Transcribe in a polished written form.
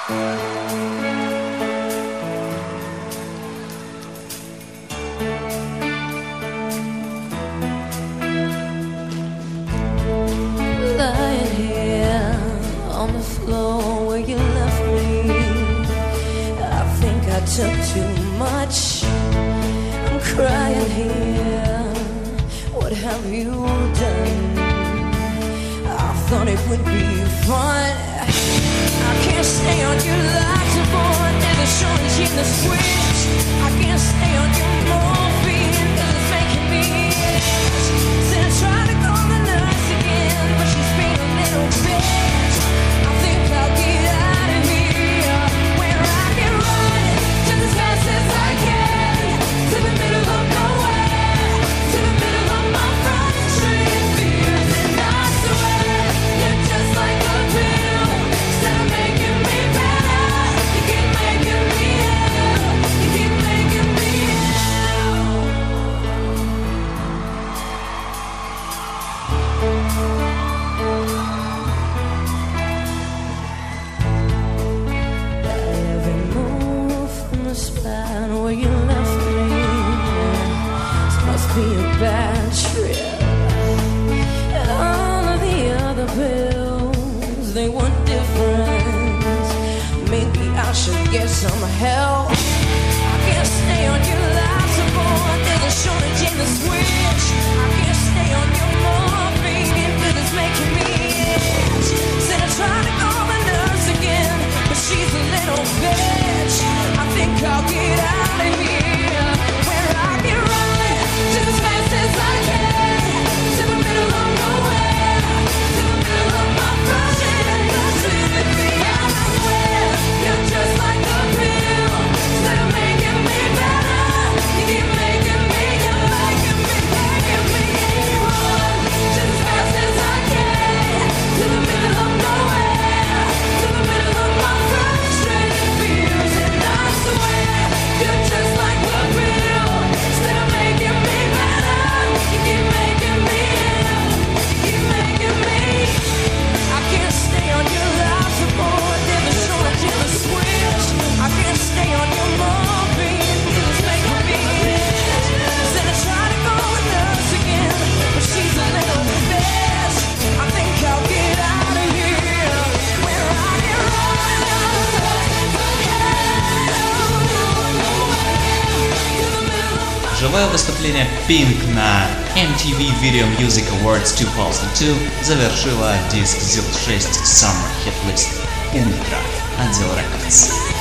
Lying here on the floor where you left me, I think I took too much. I'm crying here. What have you done? I thought it would be fun. I can't stay on your life support. Never shortage in the switch. I can't stay on your morphine 'cause it's making me itch. Said I tried to call the nurse again, but she's being a little bitch. I think I'll get out of here where I can run just as fast as I can to the middle of nowhere, to the middle of my frustrated fears. And I swear you're just like a pill. Instead of making me better, you keep making me ill. You keep making me ill. Every move from the spot where you left me, this must be a bad trip. And all of the other pills, they were different. Maybe I should get some help. I can't stay on your life support. There's a shortage in the switch. I can't stay on your morphine 'cause it's making me itch. Said I tried to call the nurse again, but she's a little bitch. I think I'll get out of here where I can run just as fast as I can to the middle of nowhere, to the middle of my frustrated fear. I swear you're just like a pill. Instead of making me better, you keep making me, you're making me run just as fast as I can to the middle of nowhere, to the middle of my frustrated fears. And I swear you're just like a pill. Instead of making me better, you keep making me ill. You keep making me. I can't stay on your life support. There's a shortage in the switch. I can't stay on your morphine 'cause it's making me itch. Said I tried to call the nurse again, but she's a little bitch. I think I'll get out of here where I can run. Живое выступление Pink на MTV Video Music Awards 2002 завершила диск ZIL 6 Summer Hit List Ultra отдел Records.